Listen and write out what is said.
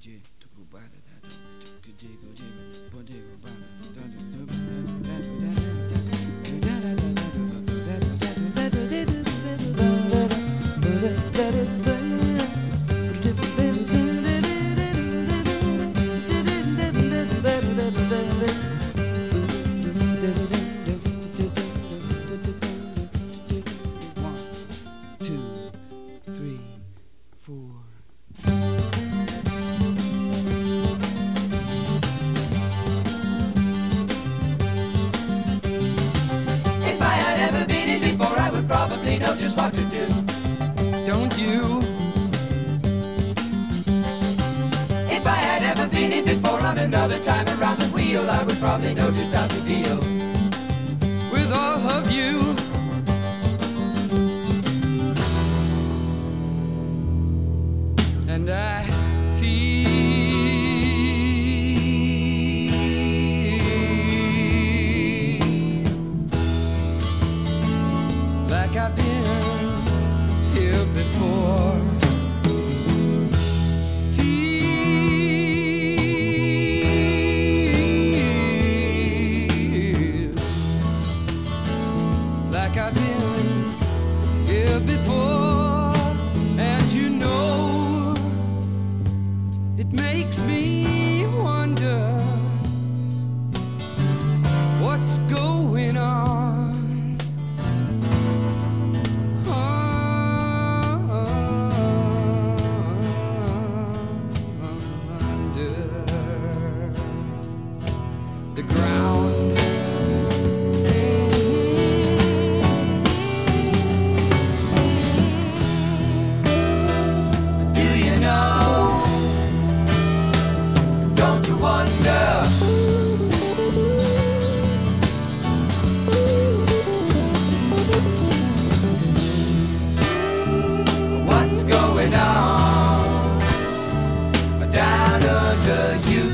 Know just what to do, don't you? If I had ever been it before on another time around the wheel, I would probably know just how to deal with all of you. And I feel like I've been here before. Feel like I've been here before. And you know, it makes me wonder what's going on. The ground. Do you know? Don't you wonder? What's going on down under you?